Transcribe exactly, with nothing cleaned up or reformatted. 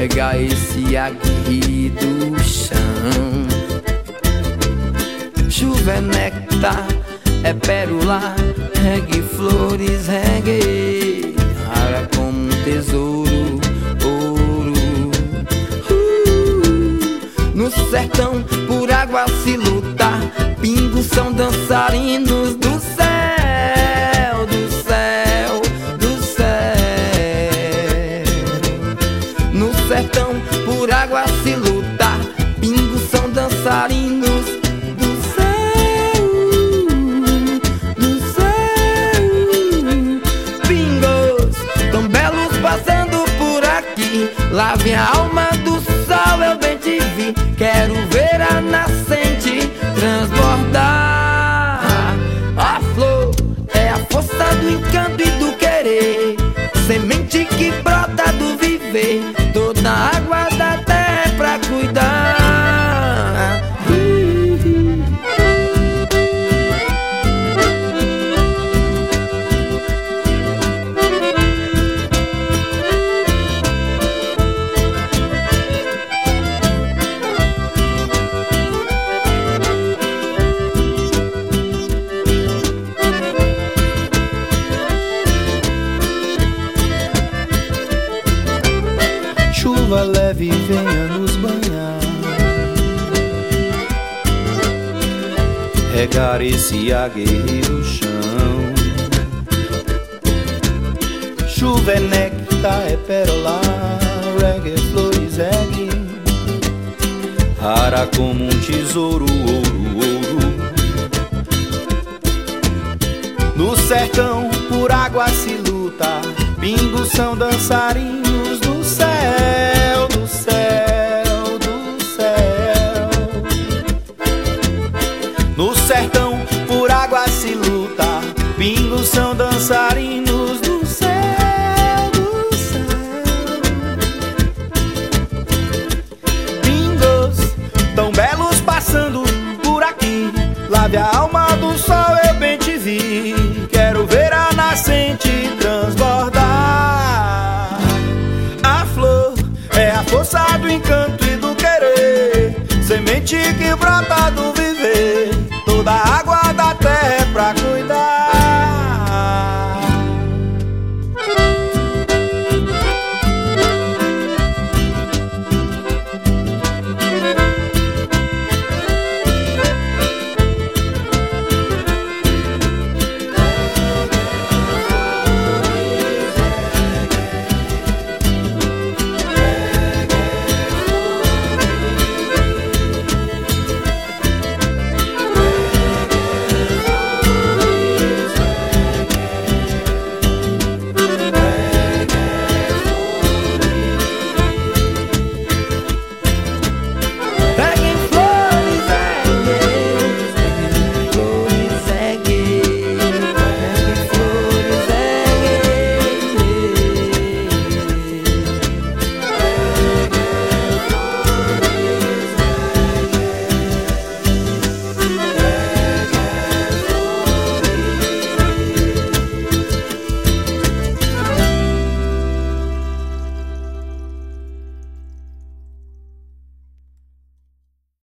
rega esse aguerrido chão. Chuva é néctar, é pérola, regue flores, regue rara como um tesouro, ouro. uh, No sertão, por água se luta, pingos são dançarinos do céu, do céu, do céu. No sertão, por água se luta, pingos são dançarinos do céu, do céu. Pingos tão belos passando por aqui, lave a alma do sol, eu bem te vi. Quero ver a nascente transbordar. A flor é a força do encanto e do querer, semente que brota do viver. Toda a água da terra é pra cuidar. Chuva leve venha nos banhar, regar esse aguerrido chão. Chuva é néctar, é pérola, regue flores, regue rara como um tesouro, ouro, ouro. No sertão, por água se luta, pingos são dançarinos do céu, do céu, do céu. No sertão, por água se luta, pingos são dançarinos do céu, do céu. Pingos tão belos passando por aqui, lave a alma do sol, eu bem te vi. Quero ver a nascente transbordar. A flor é a força do encanto e do querer, semente que brota